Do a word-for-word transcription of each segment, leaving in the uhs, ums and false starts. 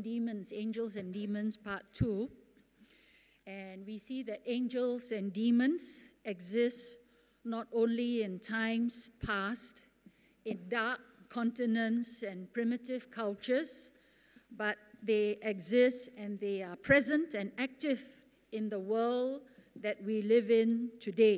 Demons, Angels and Demons, Part two. And we see that angels and demons exist not only in times past, in dark continents and primitive cultures, but they exist and they are present and active in the world that we live in today.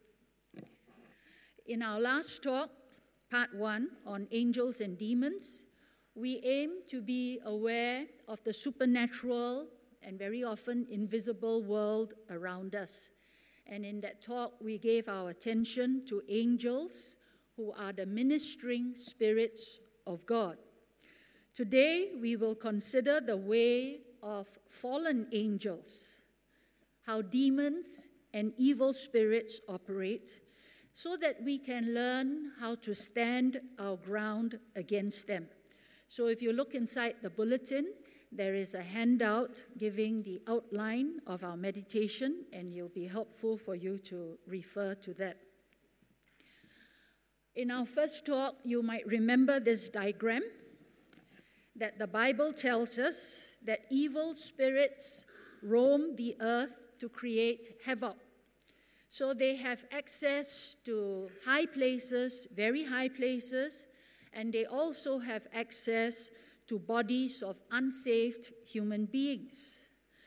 In our last talk, part one on angels and demons, we aim to be aware of the supernatural and very often invisible world around us. And in that talk, we gave our attention to angels, who are the ministering spirits of God. Today, we will consider the way of fallen angels, how demons and evil spirits operate, so that we can learn how to stand our ground against them. So if you look inside the bulletin, there is a handout giving the outline of our meditation, and it'll be helpful for you to refer to that. In our first talk, you might remember this diagram that the Bible tells us that evil spirits roam the earth to create havoc. So they have access to high places, very high places, and they also have access to bodies of unsaved human beings.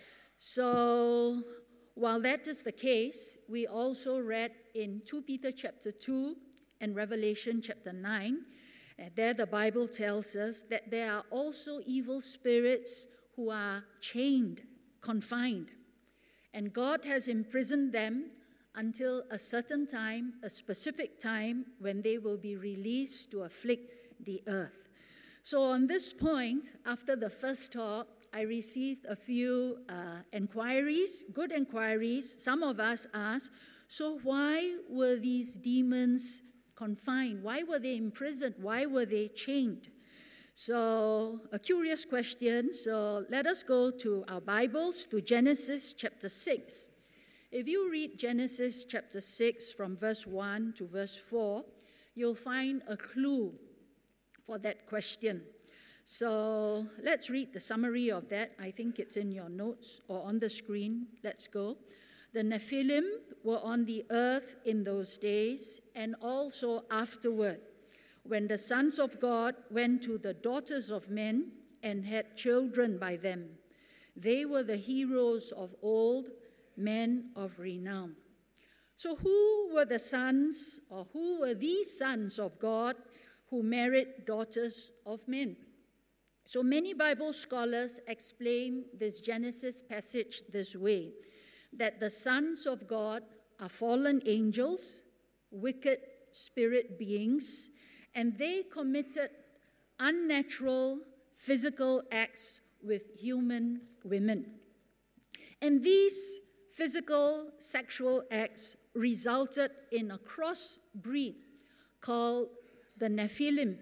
So while that is the case, we also read in Second Peter chapter two and Revelation chapter nine, and there the Bible tells us that there are also evil spirits who are chained, confined, and God has imprisoned them until a certain time, a specific time, when they will be released to afflict the earth. So on this point, after the first talk, I received a few uh, inquiries, good inquiries. Some of us asked, so why were these demons confined? Why were they imprisoned? Why were they chained? So a curious question. So let us go to our Bibles, to Genesis chapter six. If you read Genesis chapter six from verse one to verse four, you'll find a clue for that question. So let's read the summary of that. I think it's in your notes or on the screen. Let's go. The Nephilim were on the earth in those days and also afterward, when the sons of God went to the daughters of men and had children by them. They were the heroes of old, men of renown. So who were the sons, or who were these sons of God who married daughters of men? So many Bible scholars explain this Genesis passage this way, that the sons of God are fallen angels, wicked spirit beings, and they committed unnatural physical acts with human women. And these physical sexual acts resulted in a crossbreed called the Nephilim.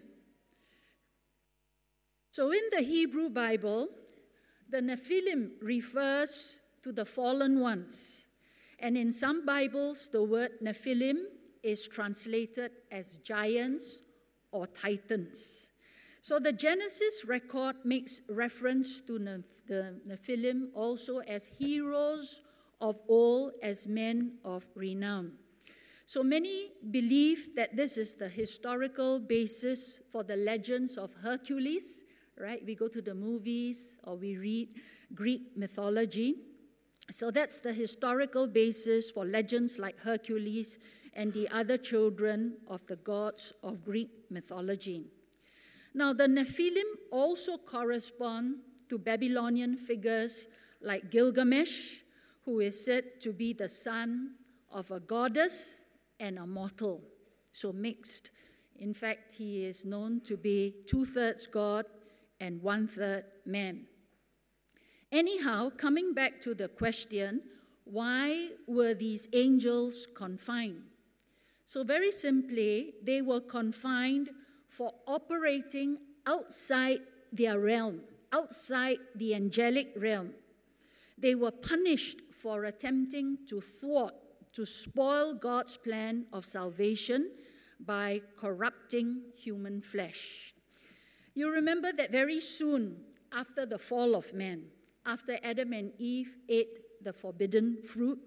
So in the Hebrew Bible, the Nephilim refers to the fallen ones. And in some Bibles, the word Nephilim is translated as giants or titans. So the Genesis record makes reference to the Nephilim also as heroes of old, as men of renown. So many believe that this is the historical basis for the legends of Hercules, right? We go to the movies or we read Greek mythology. So that's the historical basis for legends like Hercules and the other children of the gods of Greek mythology. Now, the Nephilim also correspond to Babylonian figures like Gilgamesh, who is said to be the son of a goddess and a mortal, so mixed. In fact, he is known to be two-thirds God and one-third man. Anyhow, coming back to the question, why were these angels confined? So very simply, they were confined for operating outside their realm, outside the angelic realm. They were punished for attempting to thwart, to spoil God's plan of salvation by corrupting human flesh. You remember that very soon after the fall of man, after Adam and Eve ate the forbidden fruit,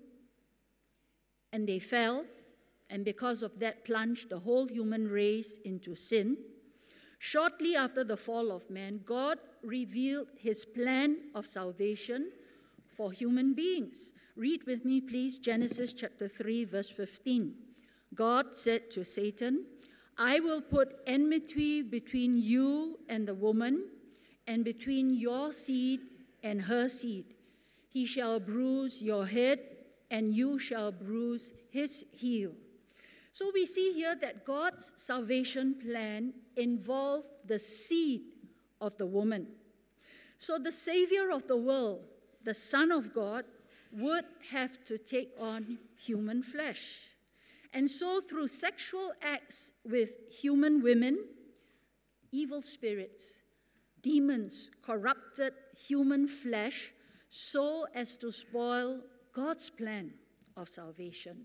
and they fell, and because of that plunged the whole human race into sin. Shortly after the fall of man, God revealed his plan of salvation for human beings. Read with me, please, Genesis chapter three, verse fifteen. God said to Satan, "I will put enmity between you and the woman, and between your seed and her seed. He shall bruise your head, and you shall bruise his heel." So we see here that God's salvation plan involved the seed of the woman. So the Savior of the world, the Son of God, would have to take on human flesh. And so through sexual acts with human women, evil spirits, demons corrupted human flesh so as to spoil God's plan of salvation.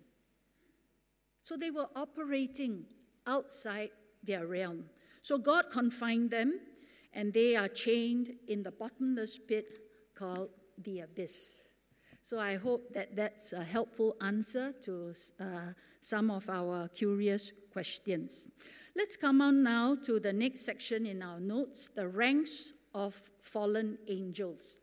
So they were operating outside their realm. So God confined them, and they are chained in the bottomless pit called the abyss. So I hope that that's a helpful answer to uh, some of our curious questions. Let's come on now to the next section in our notes, the ranks of fallen angels.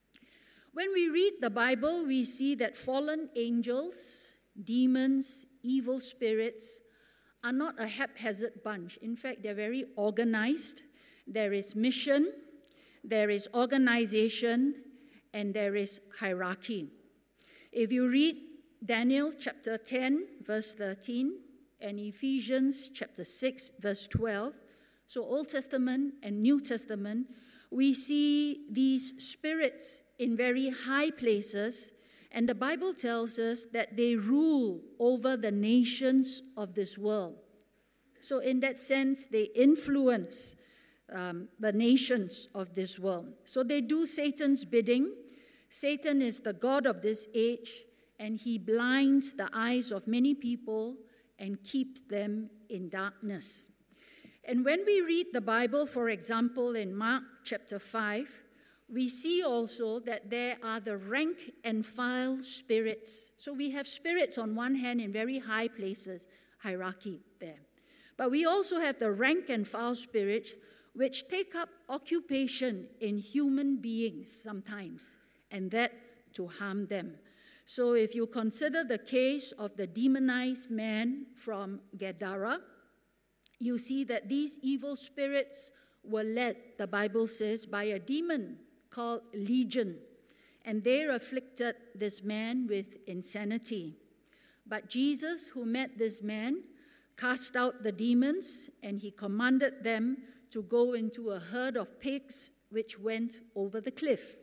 When we read the Bible, we see that fallen angels, demons, evil spirits are not a haphazard bunch. In fact, they're very organized. There is mission, there is organization, and there is hierarchy. If you read Daniel chapter ten, verse thirteen, and Ephesians chapter six, verse twelve, so Old Testament and New Testament, we see these spirits in very high places, and the Bible tells us that they rule over the nations of this world. So in that sense, they influence um, the nations of this world. So they do Satan's bidding. Satan is the god of this age, and he blinds the eyes of many people and keeps them in darkness. And when we read the Bible, for example, in Mark chapter five, we see also that there are the rank and file spirits. So we have spirits on one hand in very high places, hierarchy there. But we also have the rank and file spirits which take up occupation in human beings sometimes, and that to harm them. So if you consider the case of the demonized man from Gadara, you see that these evil spirits were led, the Bible says, by a demon called Legion, and they afflicted this man with insanity. But Jesus, who met this man, cast out the demons, and he commanded them to go into a herd of pigs which went over the cliff.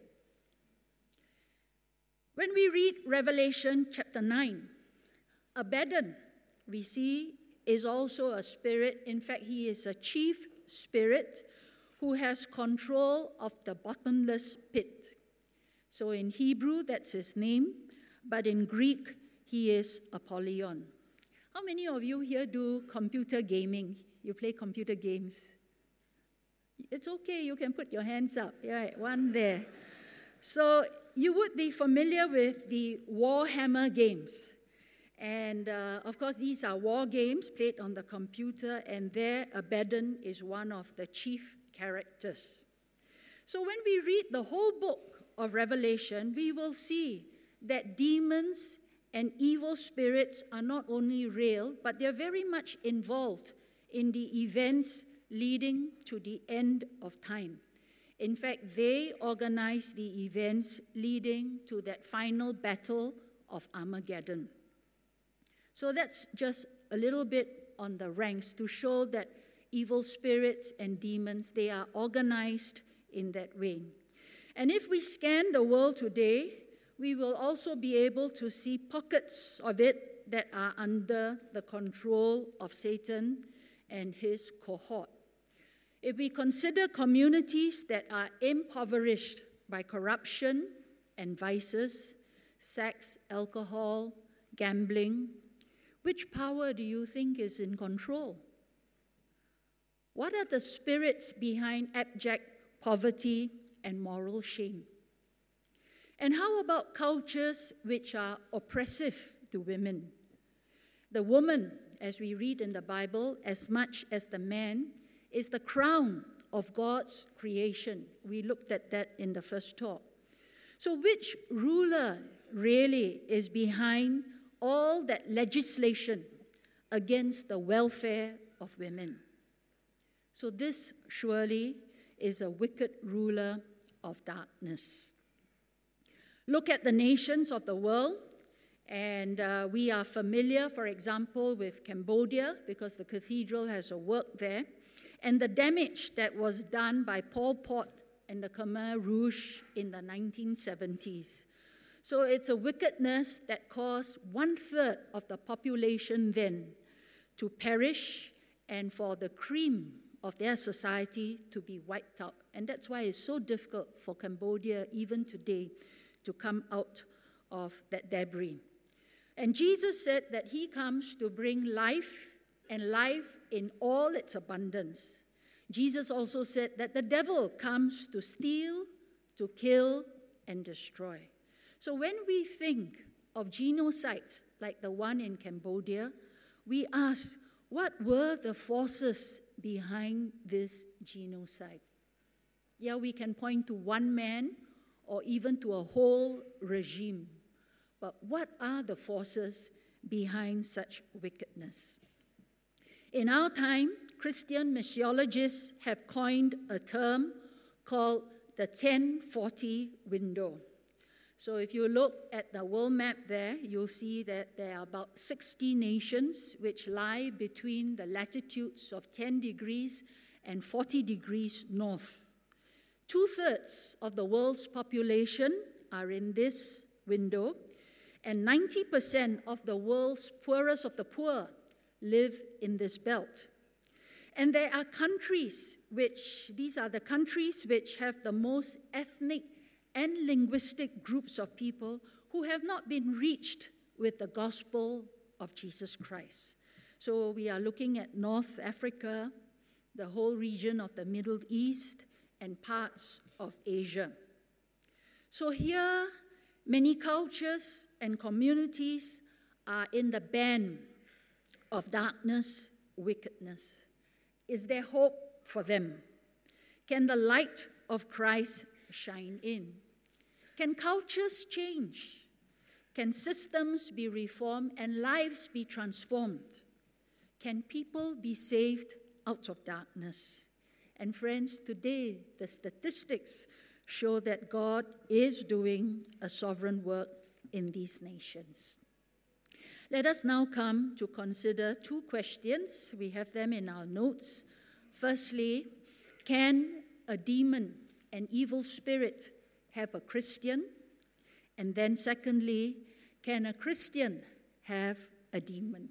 When we read Revelation chapter nine, Abaddon, we see, is also a spirit. In fact, he is a chief spirit who has control of the bottomless pit. So in Hebrew, that's his name, but in Greek, he is Apollyon. How many of you here do computer gaming? You play computer games? It's okay, you can put your hands up. Yeah, one there. So you would be familiar with the Warhammer games. And uh, of course, these are war games played on the computer, and there Abaddon is one of the chief characters. So when we read the whole book of Revelation, we will see that demons and evil spirits are not only real, but they're very much involved in the events leading to the end of time. In fact, they organize the events leading to that final battle of Armageddon. So that's just a little bit on the ranks to show that evil spirits and demons, they are organized in that way. And if we scan the world today, we will also be able to see pockets of it that are under the control of Satan and his cohort. If we consider communities that are impoverished by corruption and vices, sex, alcohol, gambling, which power do you think is in control? What are the spirits behind abject poverty and moral shame. And how about cultures which are oppressive to women? The woman, as we read in the Bible, as much as the man, is the crown of God's creation. We looked at that in the first talk. So which ruler really is behind all that legislation against the welfare of women? So this surely is a wicked ruler of darkness. Look at the nations of the world, and uh, we are familiar, for example, with Cambodia, because the cathedral has a work there, and the damage that was done by Pol Pot and the Khmer Rouge in the nineteen seventies. So it's a wickedness that caused one-third of the population then to perish and for the cream of their society to be wiped out. And that's why it's so difficult for Cambodia, even today, to come out of that debris. And Jesus said that he comes to bring life, and life in all its abundance. Jesus also said that the devil comes to steal, to kill, and destroy. So when we think of genocides like the one in Cambodia, we ask, what were the forces behind this genocide? Yeah, we can point to one man or even to a whole regime. But what are the forces behind such wickedness? In our time, Christian missiologists have coined a term called the ten forty window. So if you look at the world map there, you'll see that there are about sixty nations which lie between the latitudes of ten degrees and forty degrees north. Two-thirds of the world's population are in this window, and ninety percent of the world's poorest of the poor live in this belt. And there are countries which, these are the countries which have the most ethnic and linguistic groups of people who have not been reached with the gospel of Jesus Christ. So we are looking at North Africa, the whole region of the Middle East, and parts of Asia. So here, many cultures and communities are in the band of darkness, wickedness. Is there hope for them? Can the light of Christ shine in? Can cultures change? Can systems be reformed and lives be transformed? Can people be saved out of darkness? And friends, today the statistics show that God is doing a sovereign work in these nations. Let us now come to consider two questions. We have them in our notes. Firstly, can a demon, an evil spirit, have a Christian? And then secondly, can a Christian have a demon?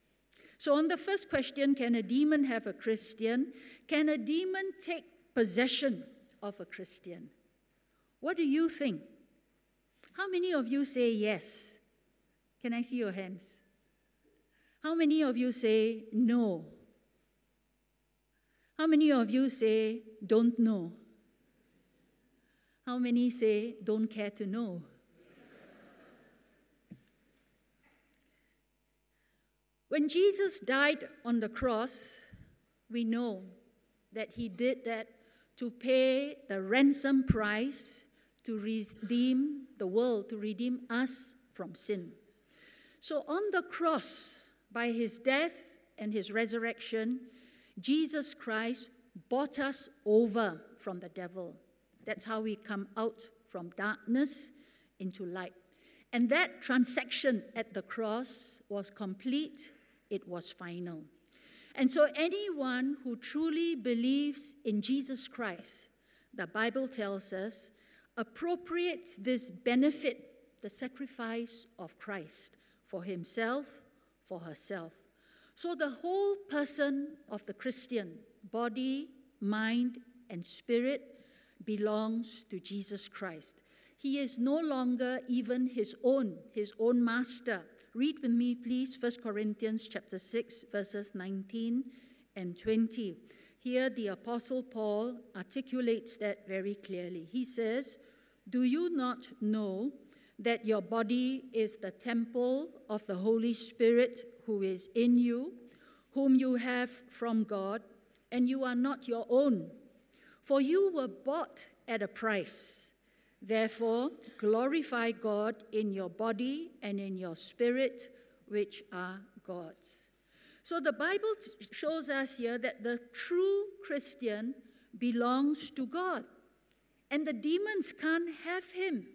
So on the first question, can a demon have a Christian? Can a demon take possession of a Christian? What do you think? How many of you say yes? Can I see your hands? How many of you say no? How many of you say don't know? How many say don't care to know? When Jesus died on the cross, we know that he did that to pay the ransom price to redeem the world, to redeem us from sin. So on the cross, by his death and his resurrection, Jesus Christ bought us over from the devil. That's how we come out from darkness into light. And that transaction at the cross was complete. It was final. And so anyone who truly believes in Jesus Christ, the Bible tells us, appropriates this benefit, the sacrifice of Christ, for himself, for herself. So the whole person of the Christian, body, mind, and spirit, belongs to Jesus Christ. He is no longer even his own, his own master. Read with me, please, First Corinthians chapter six, verses nineteen and twenty. Here the Apostle Paul articulates that very clearly. He says, "Do you not know that your body is the temple of the Holy Spirit who is in you, whom you have from God, and you are not your own? For you were bought at a price. Therefore, glorify God in your body and in your spirit, which are God's." So the Bible shows us here that the true Christian belongs to God, and the demons can't have him.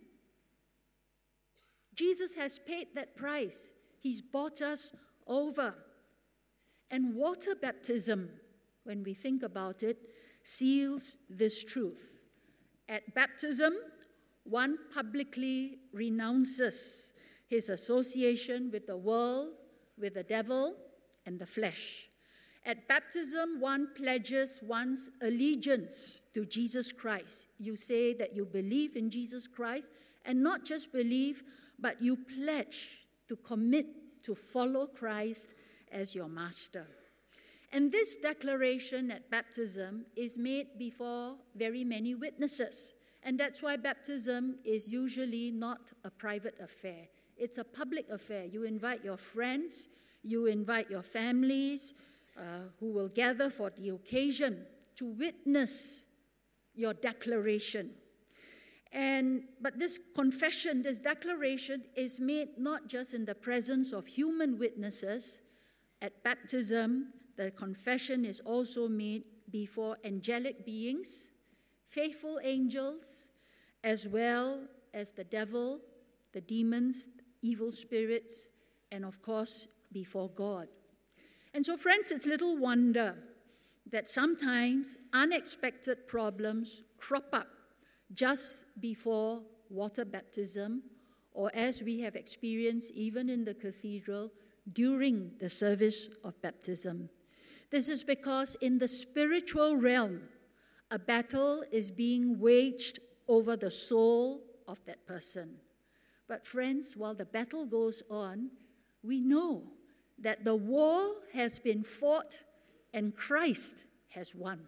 Jesus has paid that price. He's bought us over. And water baptism, when we think about it, seals this truth. At baptism, one publicly renounces his association with the world, with the devil, and the flesh. At baptism, one pledges one's allegiance to Jesus Christ. You say that you believe in Jesus Christ, and not just believe, but you pledge to commit to follow Christ as your master. And this declaration at baptism is made before very many witnesses. And that's why baptism is usually not a private affair. It's a public affair. You invite your friends, you invite your families uh, who will gather for the occasion to witness your declaration. And but this confession, this declaration is made not just in the presence of human witnesses. At baptism, the confession is also made before angelic beings, faithful angels, as well as the devil, the demons, evil spirits, and of course, before God. And so, friends, it's little wonder that sometimes unexpected problems crop up just before water baptism, or as we have experienced even in the cathedral during the service of baptism. This is because in the spiritual realm, a battle is being waged over the soul of that person. But friends, while the battle goes on, we know that the war has been fought and Christ has won.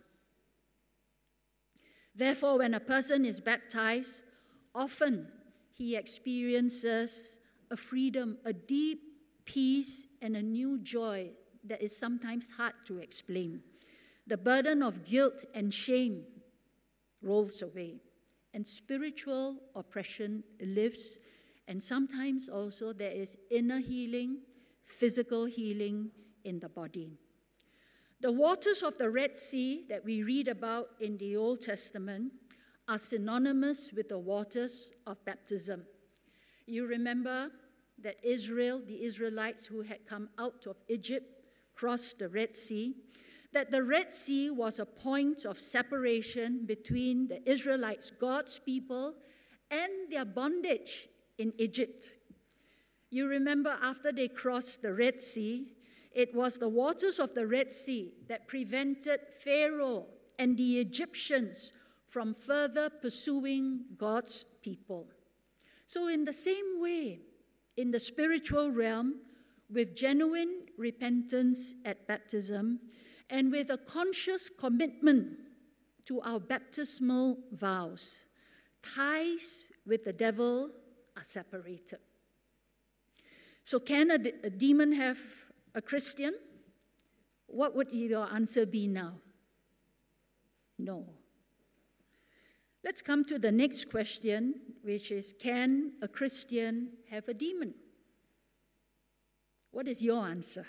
Therefore, when a person is baptized, often he experiences a freedom, a deep peace, and a new joy that is sometimes hard to explain. The burden of guilt and shame rolls away, and spiritual oppression lifts, and sometimes also there is inner healing, physical healing in the body. The waters of the Red Sea that we read about in the Old Testament are synonymous with the waters of baptism. You remember that Israel, the Israelites who had come out of Egypt, crossed the Red Sea, that the Red Sea was a point of separation between the Israelites, God's people, and their bondage in Egypt. You remember after they crossed the Red Sea, it was the waters of the Red Sea that prevented Pharaoh and the Egyptians from further pursuing God's people. So in the same way, in the spiritual realm, with genuine repentance at baptism, and with a conscious commitment to our baptismal vows, ties with the devil are separated. So can a, de- a demon have a Christian? What would your answer be now? No. Let's come to the next question, which is, can a Christian have a demon? What is your answer?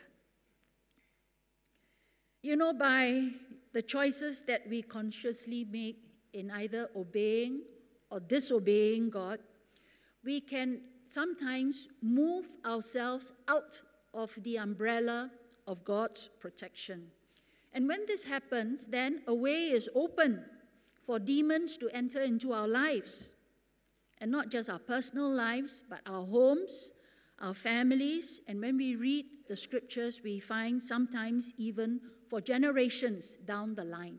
You know, by the choices that we consciously make in either obeying or disobeying God, we can sometimes move ourselves out of the umbrella of God's protection. And when this happens, then a way is open for demons to enter into our lives. And not just our personal lives, but our homes, our families. And when we read the scriptures, we find sometimes even for generations down the line.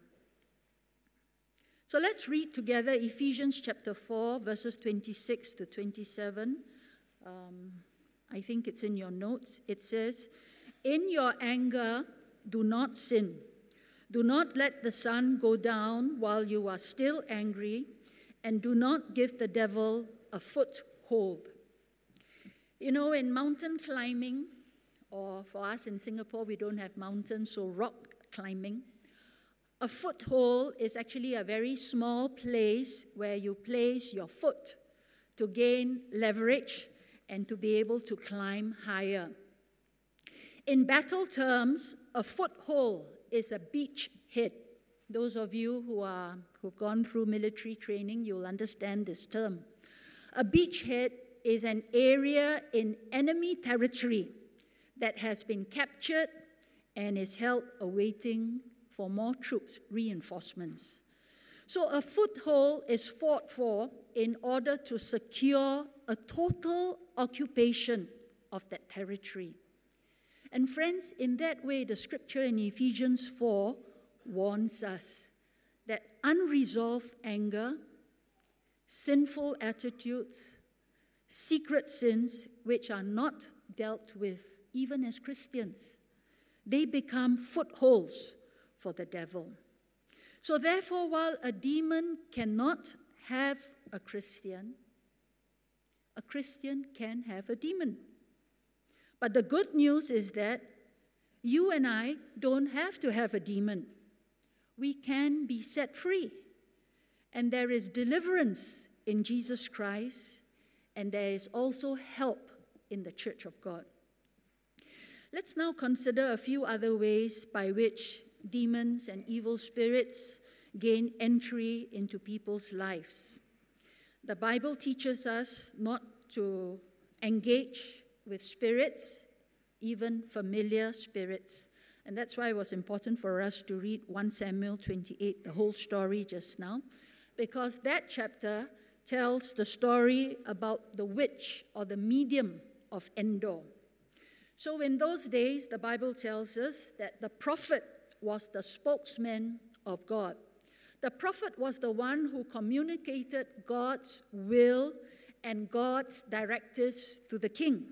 So let's read together Ephesians chapter four, verses twenty-six to twenty-seven. Um, I think it's in your notes. It says, "In your anger, do not sin. Do not let the sun go down while you are still angry, and do not give the devil a foothold. You know, in mountain climbing, or for us in Singapore, we don't have mountains, so rock climbing, a foothold is actually a very small place where you place your foot to gain leverage and to be able to climb higher. In battle terms, a foothold is a beachhead. Those of you who are, who've gone through military training, you'll understand this term. A beachhead is an area in enemy territory that has been captured and is held awaiting for more troops, reinforcements. So a foothold is fought for in order to secure a total occupation of that territory. And friends, in that way, the scripture in Ephesians four warns us that unresolved anger, sinful attitudes, secret sins which are not dealt with, even as Christians, they become footholds for the devil. So therefore, while a demon cannot have a Christian, a Christian can have a demon. But the good news is that you and I don't have to have a demon. We can be set free. And there is deliverance in Jesus Christ, and there is also help in the Church of God. Let's now consider a few other ways by which demons and evil spirits gain entry into people's lives. The Bible teaches us not to engage with spirits, even familiar spirits. And that's why it was important for us to read First Samuel twenty-eight, the whole story just now, because that chapter tells the story about the witch or the medium of Endor. So in those days, the Bible tells us that the prophet was the spokesman of God. The prophet was the one who communicated God's will and God's directives to the king.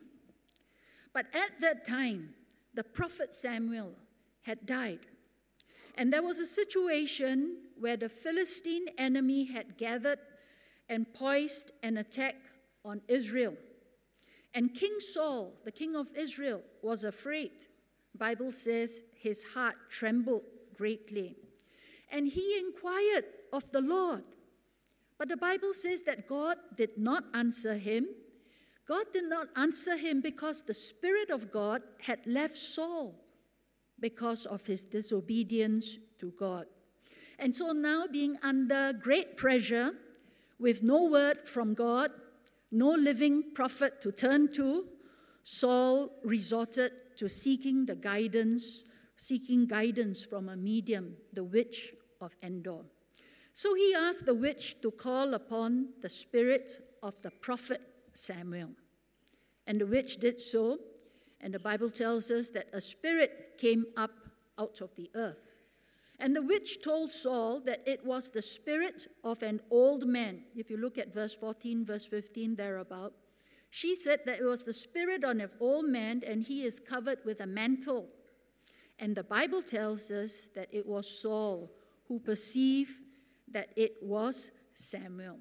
But at that time, the prophet Samuel had died. And there was a situation where the Philistine enemy had gathered and poised an attack on Israel. And King Saul, the king of Israel, was afraid. The Bible says his heart trembled greatly. And he inquired of the Lord. But the Bible says that God did not answer him. God did not answer him because the Spirit of God had left Saul because of his disobedience to God. And so now, being under great pressure, with no word from God, no living prophet to turn to, Saul resorted to seeking the guidance, seeking guidance from a medium, the witch of Endor. So he asked the witch to call upon the spirit of the prophet Samuel. And the witch did so, and the Bible tells us that a spirit came up out of the earth. And the witch told Saul that it was the spirit of an old man. If you look at verse fourteen, verse fifteen, thereabout, she said that it was the spirit of an old man, and he is covered with a mantle. And the Bible tells us that it was Saul who perceived that it was Samuel.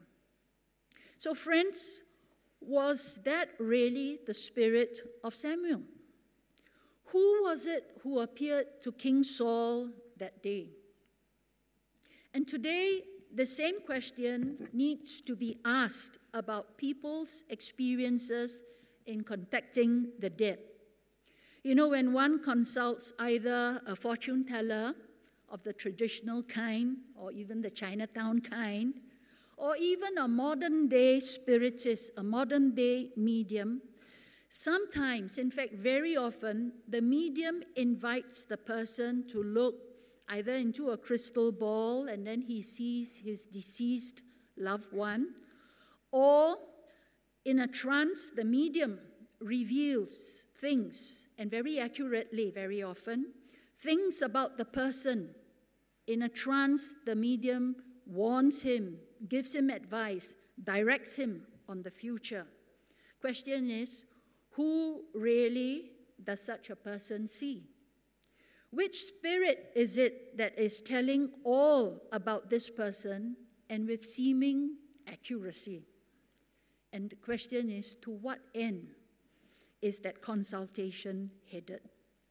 So friends, was that really the spirit of Samuel? Who was it who appeared to King Saul that day? And today, the same question needs to be asked about people's experiences in contacting the dead. You know, when one consults either a fortune teller of the traditional kind, or even the Chinatown kind, or even a modern-day spiritist, a modern-day medium, sometimes, in fact, very often, the medium invites the person to look either into a crystal ball and then he sees his deceased loved one, or in a trance, the medium reveals things, and very accurately, very often, things about the person. In a trance, the medium warns him, gives him advice, directs him on the future. Question is, who really does such a person see? Which spirit is it that is telling all about this person and with seeming accuracy? And the question is, to what end is that consultation headed?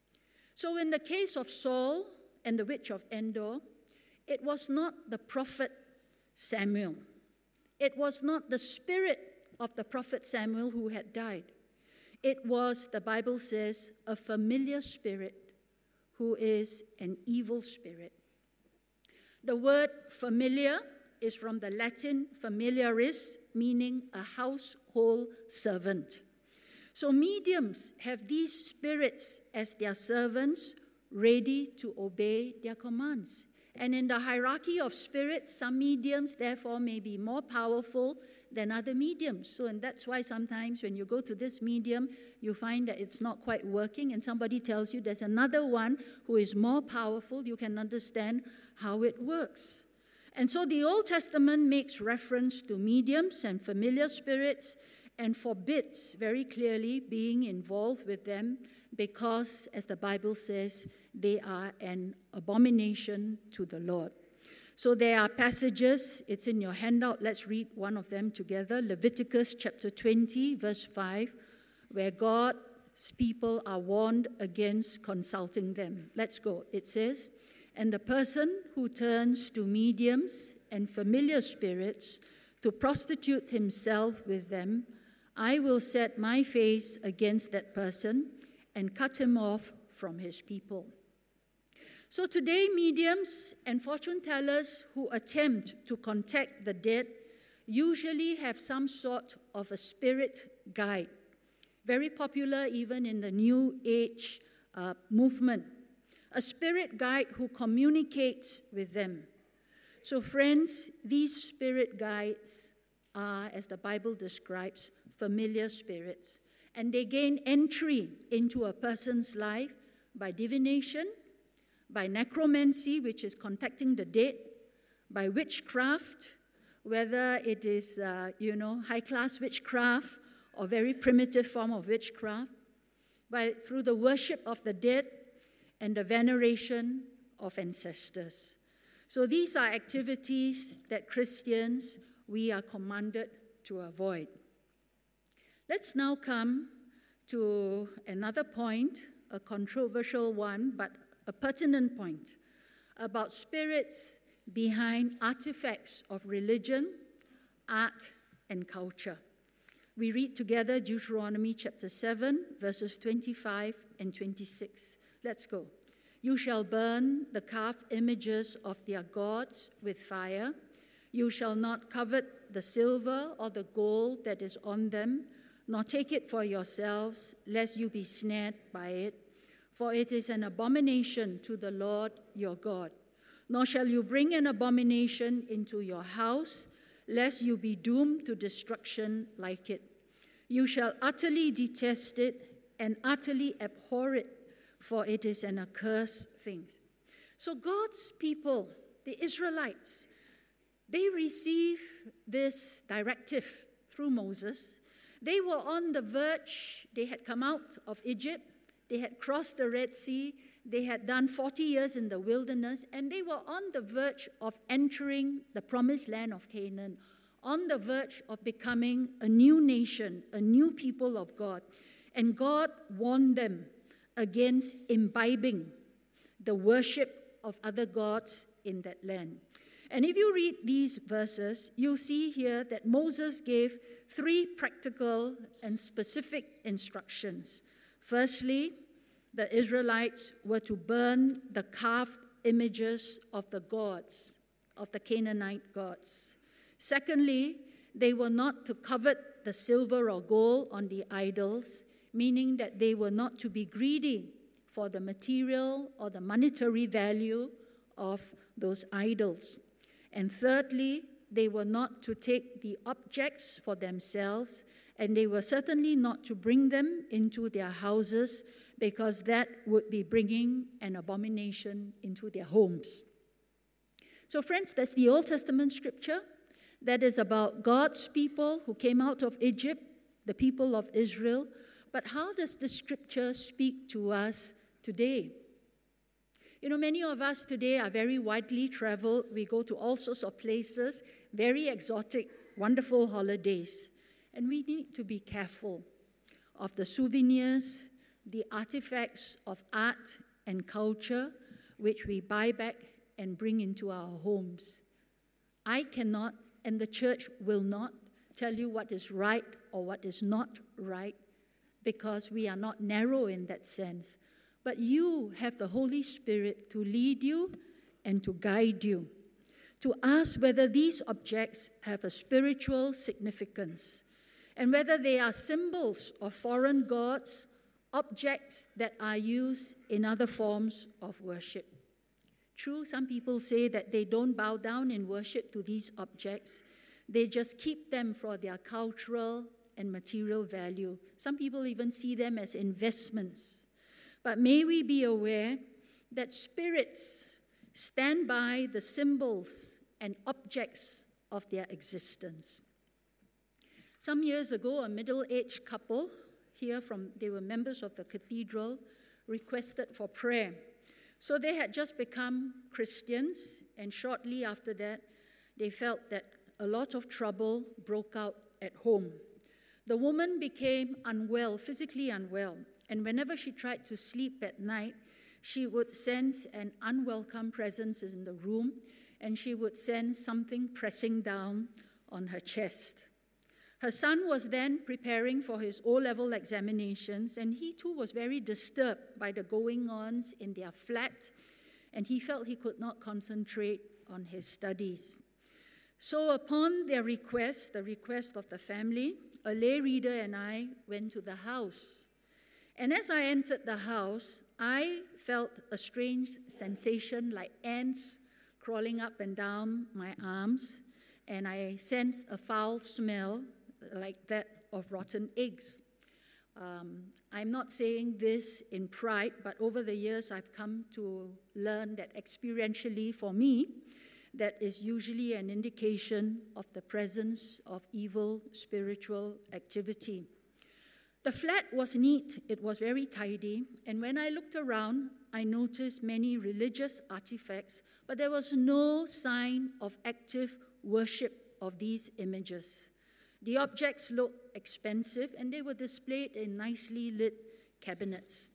So in the case of Saul and the witch of Endor, it was not the prophet Samuel. It was not the spirit of the prophet Samuel who had died. It was, the Bible says, a familiar spirit who is an evil spirit. The word familiar is from the Latin familiaris, meaning a household servant. So mediums have these spirits as their servants, ready to obey their commands. And in the hierarchy of spirits, some mediums, therefore, may be more powerful than other mediums. So, and that's why sometimes when you go to this medium, you find that it's not quite working, and somebody tells you there's another one who is more powerful. You can understand how it works. And so the Old Testament makes reference to mediums and familiar spirits and forbids very clearly being involved with them because, as the Bible says, they are an abomination to the Lord. So there are passages, it's in your handout, let's read one of them together. Leviticus chapter twenty, verse five, where God's people are warned against consulting them. Let's go. It says, "And the person who turns to mediums and familiar spirits to prostitute himself with them, I will set my face against that person and cut him off from his people." So today, mediums and fortune tellers who attempt to contact the dead usually have some sort of a spirit guide, very popular even in the New Age uh, movement, a spirit guide who communicates with them. So friends, these spirit guides are, as the Bible describes, familiar spirits, and they gain entry into a person's life by divination, by necromancy, which is contacting the dead, by witchcraft, whether it is, uh, you know, high-class witchcraft or very primitive form of witchcraft, by through the worship of the dead and the veneration of ancestors. So these are activities that Christians, we are commanded to avoid. Let's now come to another point, a controversial one, but a pertinent point, about spirits behind artifacts of religion, art, and culture. We read together Deuteronomy chapter seven, verses twenty-five and twenty-six. Let's go. "You shall burn the carved images of their gods with fire. You shall not covet the silver or the gold that is on them, nor take it for yourselves, lest you be snared by it. For it is an abomination to the Lord your God. Nor shall you bring an abomination into your house, lest you be doomed to destruction like it. You shall utterly detest it and utterly abhor it, for it is an accursed thing." So God's people, the Israelites, they receive this directive through Moses. They were on the verge, they had come out of Egypt, they had crossed the Red Sea, they had done forty years in the wilderness, and they were on the verge of entering the promised land of Canaan, on the verge of becoming a new nation, a new people of God. And God warned them against imbibing the worship of other gods in that land. And if you read these verses, you'll see here that Moses gave three practical and specific instructions. Firstly, the Israelites were to burn the carved images of the gods, of the Canaanite gods. Secondly, they were not to covet the silver or gold on the idols, meaning that they were not to be greedy for the material or the monetary value of those idols. And thirdly, they were not to take the objects for themselves, and they were certainly not to bring them into their houses, because that would be bringing an abomination into their homes. So friends, that's the Old Testament scripture that is about God's people who came out of Egypt, the people of Israel. But how does the scripture speak to us today? You know, many of us today are very widely traveled. We go to all sorts of places, very exotic, wonderful holidays. And we need to be careful of the souvenirs, the artifacts of art and culture, which we buy back and bring into our homes. I cannot, and the church will not, tell you what is right or what is not right, because we are not narrow in that sense. But you have the Holy Spirit to lead you and to guide you, to ask whether these objects have a spiritual significance, and whether they are symbols of foreign gods, objects that are used in other forms of worship. True, some people say that they don't bow down in worship to these objects. They just keep them for their cultural and material value. Some people even see them as investments. But may we be aware that spirits stand by the symbols and objects of their existence. Some years ago, a middle-aged couple here from, they were members of the cathedral, requested for prayer. So they had just become Christians, and shortly after that, they felt that a lot of trouble broke out at home. The woman became unwell, physically unwell, and whenever she tried to sleep at night, she would sense an unwelcome presence in the room, and she would sense something pressing down on her chest. Her son was then preparing for his O-level examinations, and he too was very disturbed by the goings-ons in their flat, and he felt he could not concentrate on his studies. So upon their request, the request of the family, a lay reader and I went to the house. And as I entered the house, I felt a strange sensation like ants crawling up and down my arms, and I sensed a foul smell like that of rotten eggs. Um, I'm not saying this in pride, but over the years I've come to learn that experientially for me, that is usually an indication of the presence of evil spiritual activity. The flat was neat, it was very tidy, and when I looked around, I noticed many religious artifacts, but there was no sign of active worship of these images. The objects looked expensive, and they were displayed in nicely lit cabinets.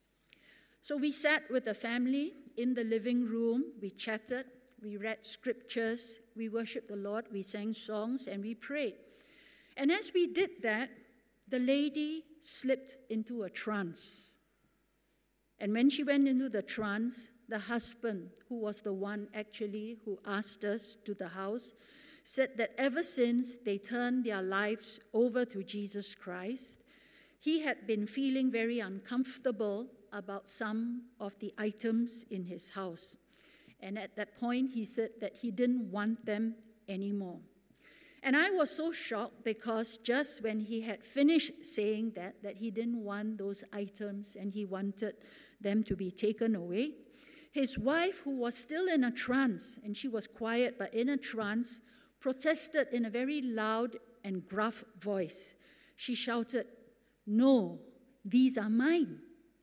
So we sat with the family in the living room, we chatted, we read scriptures, we worshiped the Lord, we sang songs, and we prayed. And as we did that, the lady slipped into a trance. And when she went into the trance, the husband, who was the one actually who asked us to the house, said that ever since they turned their lives over to Jesus Christ, he had been feeling very uncomfortable about some of the items in his house. And at that point, he said that he didn't want them anymore. And I was so shocked because just when he had finished saying that, that he didn't want those items and he wanted them to be taken away, his wife, who was still in a trance, and she was quiet but in a trance, protested in a very loud and gruff voice. She shouted, "No, these are mine."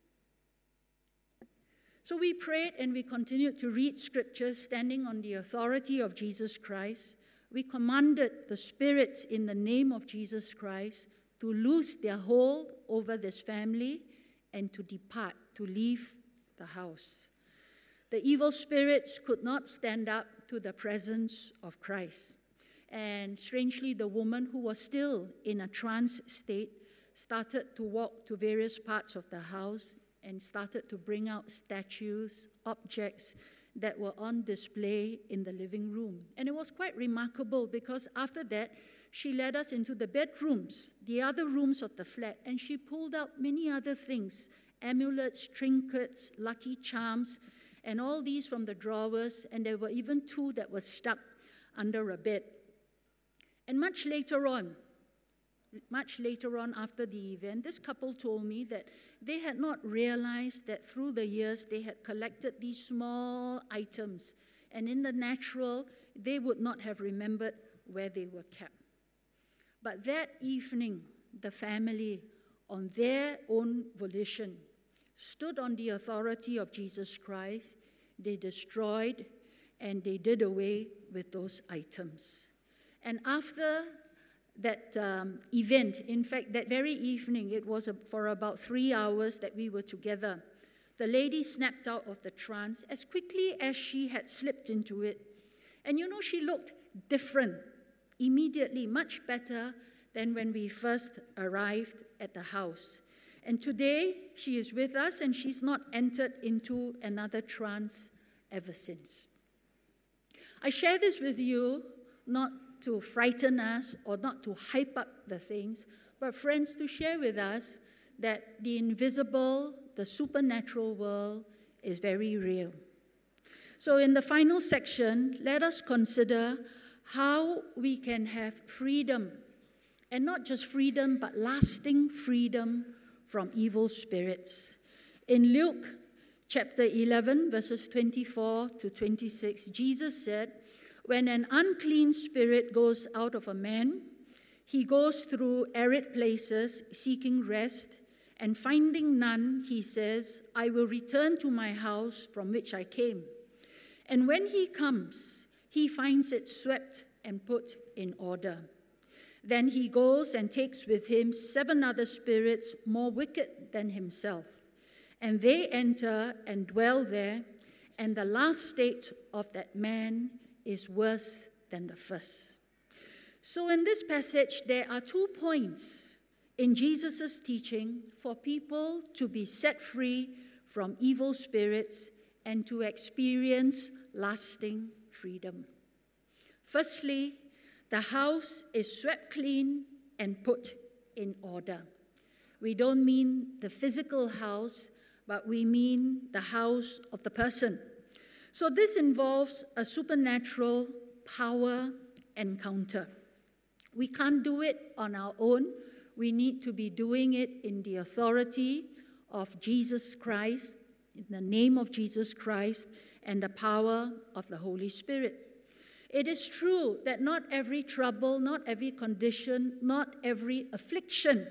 So we prayed and we continued to read scriptures standing on the authority of Jesus Christ. We commanded the spirits in the name of Jesus Christ to loose their hold over this family and to depart, to leave the house. The evil spirits could not stand up to the presence of Christ. And strangely, the woman who was still in a trance state started to walk to various parts of the house and started to bring out statues, objects that were on display in the living room. And it was quite remarkable because after that, she led us into the bedrooms, the other rooms of the flat, and she pulled out many other things, amulets, trinkets, lucky charms, and all these from the drawers, and there were even two that were stuck under a bed. And much later on, much later on after the event, this couple told me that they had not realized that through the years they had collected these small items, and in the natural, they would not have remembered where they were kept. But that evening, the family, on their own volition, stood on the authority of Jesus Christ they destroyed, and they did away with those items. And after that um, event, in fact, that very evening, it was a, for about three hours that we were together, the lady snapped out of the trance as quickly as she had slipped into it. And you know, she looked different immediately, much better than when we first arrived at the house. And today, she is with us, and she's not entered into another trance ever since. I share this with you not to frighten us or not to hype up the things, but friends, to share with us that the invisible, the supernatural world is very real. So in the final section, let us consider how we can have freedom, and not just freedom, but lasting freedom from evil spirits. In Luke chapter eleven, verses twenty-four to twenty-six, Jesus said, "When an unclean spirit goes out of a man, he goes through arid places seeking rest, and finding none, he says, 'I will return to my house from which I came.' And when he comes, he finds it swept and put in order. Then he goes and takes with him seven other spirits more wicked than himself, and they enter and dwell there, and the last state of that man is worse than the first." So in this passage, there are two points in Jesus' teaching for people to be set free from evil spirits and to experience lasting freedom. Firstly, the house is swept clean and put in order. We don't mean the physical house, but we mean the house of the person. So this involves a supernatural power encounter. We can't do it on our own. We need to be doing it in the authority of Jesus Christ, in the name of Jesus Christ, and the power of the Holy Spirit. It is true that not every trouble, not every condition, not every affliction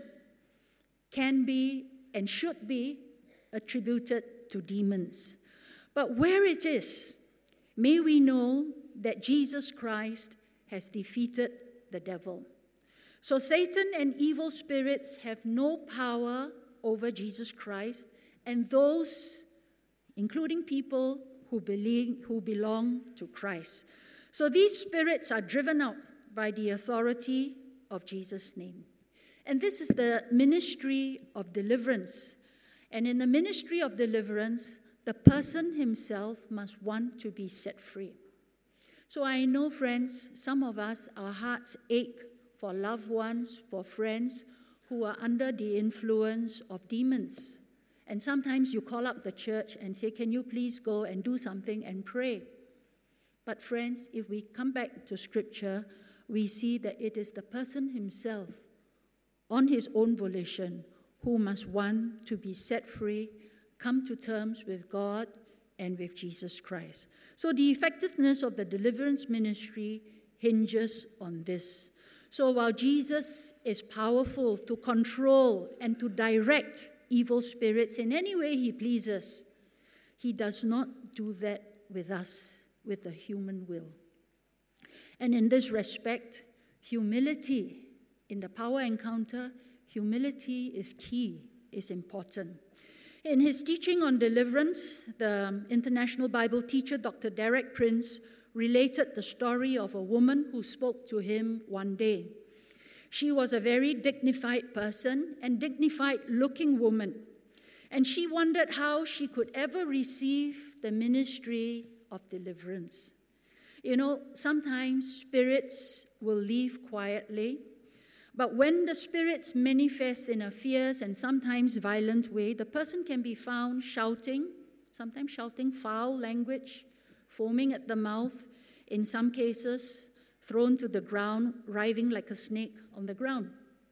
can be and should be attributed to demons. But where it is, may we know that Jesus Christ has defeated the devil. So Satan and evil spirits have no power over Jesus Christ and those, including people who believe, who belong to Christ. So these spirits are driven out by the authority of Jesus' name. And this is the ministry of deliverance. And in the ministry of deliverance, the person himself must want to be set free. So I know, friends, some of us, our hearts ache for loved ones, for friends who are under the influence of demons. And sometimes you call up the church and say, "Can you please go and do something and pray?" But friends, if we come back to Scripture, we see that it is the person himself, on his own volition, who must want to be set free, come to terms with God and with Jesus Christ. So the effectiveness of the deliverance ministry hinges on this. So while Jesus is powerful to control and to direct evil spirits in any way he pleases, he does not do that with us, with the human will. And in this respect, humility in the power encounter, humility is key, is important. In his teaching on deliverance, the international Bible teacher, Doctor Derek Prince, related the story of a woman who spoke to him one day. She was a very dignified person and dignified-looking woman, and she wondered how she could ever receive the ministry of deliverance. You know, sometimes spirits will leave quietly, but when the spirits manifest in a fierce and sometimes violent way, the person can be found shouting, sometimes shouting foul language, foaming at the mouth, in some cases thrown to the ground, writhing like a snake on the ground.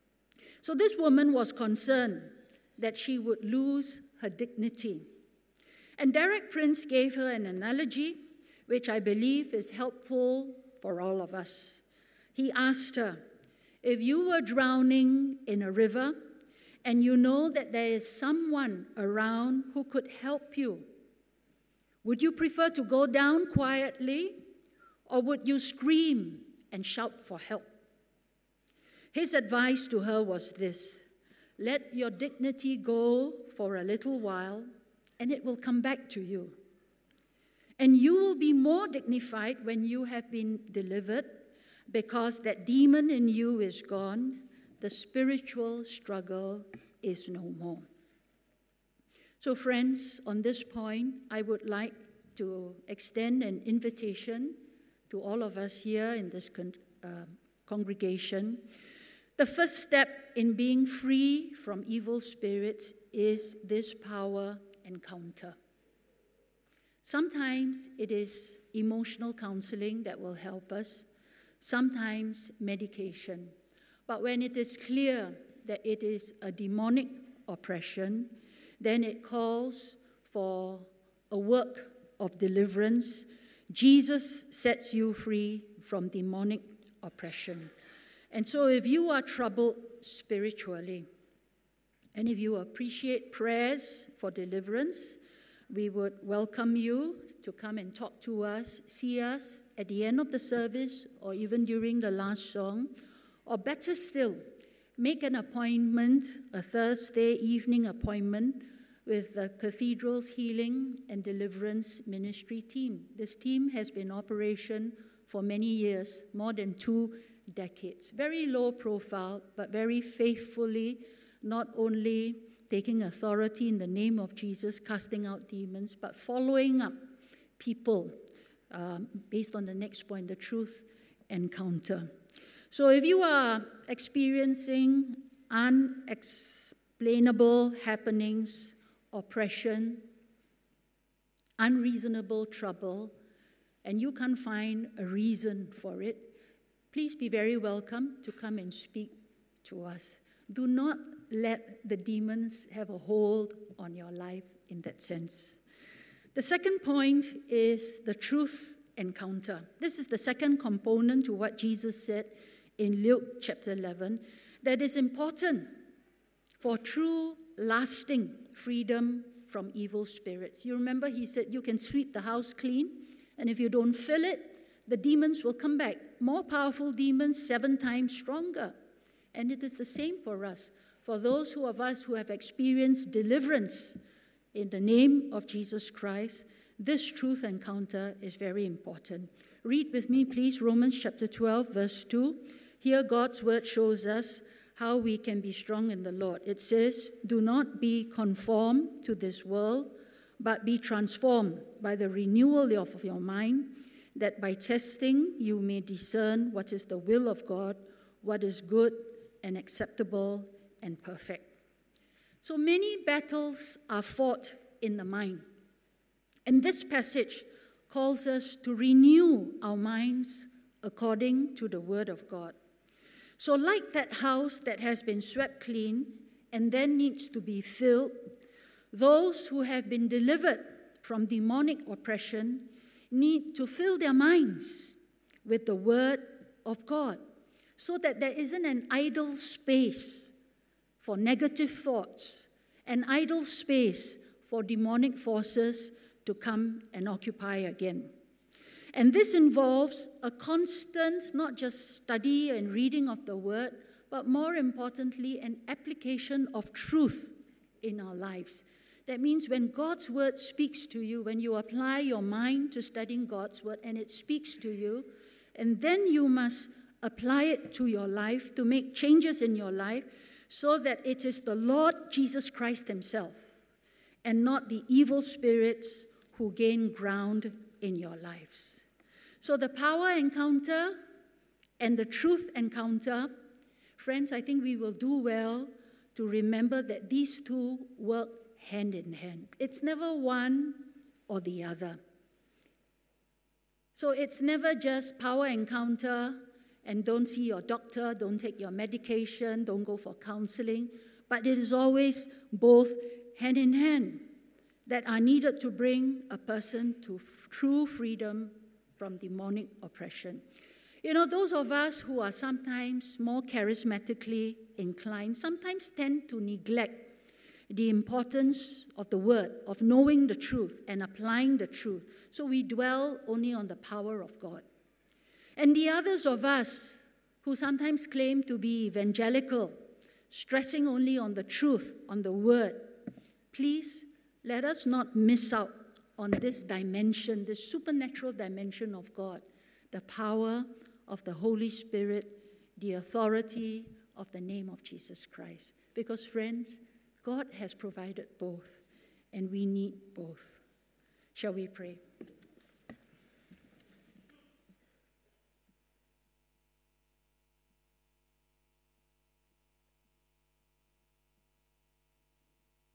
So this woman was concerned that she would lose her dignity. And Derek Prince gave her an analogy which I believe is helpful for all of us. He asked her, if you were drowning in a river and you know that there is someone around who could help you, Would you prefer to go down quietly, or would you scream and shout for help? His advice to her was this: let your dignity go for a little while, and it will come back to you. And you will be more dignified when you have been delivered, because that demon in you is gone. The spiritual struggle is no more. So friends, on this point, I would like to extend an invitation to all of us here in this con- uh, congregation. The first step in being free from evil spirits is this power encounter. Sometimes it is emotional counseling that will help us, sometimes medication. But when it is clear that it is a demonic oppression, then it calls for a work of deliverance. Jesus sets you free from demonic oppression. And so if you are troubled spiritually, and if you appreciate prayers for deliverance, we would welcome you to come and talk to us, see us at the end of the service or even during the last song. Or better still, make an appointment, a Thursday evening appointment with the Cathedral's Healing and Deliverance Ministry team. This team has been in operation for many years, more than two decades. Very low profile, but very faithfully, not only taking authority in the name of Jesus, casting out demons, but following up people um, based on the next point, the truth encounter. So if you are experiencing unexplainable happenings, oppression, unreasonable trouble, and you can't find a reason for it, please be very welcome to come and speak to us. Do not let the demons have a hold on your life in that sense. The second point is the truth encounter. This is the second component to what Jesus said in Luke chapter eleven, that is important for true, lasting freedom from evil spirits. You remember he said you can sweep the house clean, and if you don't fill it, the demons will come back. More powerful demons, seven times stronger. And it is the same for us. For those who of us who have experienced deliverance in the name of Jesus Christ, this truth encounter is very important. Read with me, please, Romans chapter twelve, verse two. Here God's word shows us how we can be strong in the Lord. It says, do not be conformed to this world, but be transformed by the renewal of your mind, that by testing you may discern what is the will of God, what is good and acceptable and perfect. So many battles are fought in the mind. And this passage calls us to renew our minds according to the word of God. So like that house that has been swept clean and then needs to be filled, those who have been delivered from demonic oppression need to fill their minds with the word of God, so that there isn't an idle space for negative thoughts, an idle space for demonic forces to come and occupy again. And this involves a constant, not just study and reading of the word, but more importantly, an application of truth in our lives. That means when God's word speaks to you, when you apply your mind to studying God's word and it speaks to you, and then you must apply it to your life to make changes in your life so that it is the Lord Jesus Christ himself and not the evil spirits who gain ground in your lives. So the power encounter and the truth encounter, friends, I think we will do well to remember that these two work hand in hand. It's never one or the other. So it's never just power encounter and don't see your doctor, don't take your medication, don't go for counseling, but it is always both hand in hand that are needed to bring a person to f- true freedom from demonic oppression. You know, those of us who are sometimes more charismatically inclined sometimes tend to neglect the importance of the word, of knowing the truth and applying the truth. So we dwell only on the power of God. And the others of us who sometimes claim to be evangelical, stressing only on the truth, on the word, please let us not miss out on this dimension, this supernatural dimension of God, the power of the Holy Spirit, the authority of the name of Jesus Christ. Because, friends, God has provided both, and we need both. Shall we pray?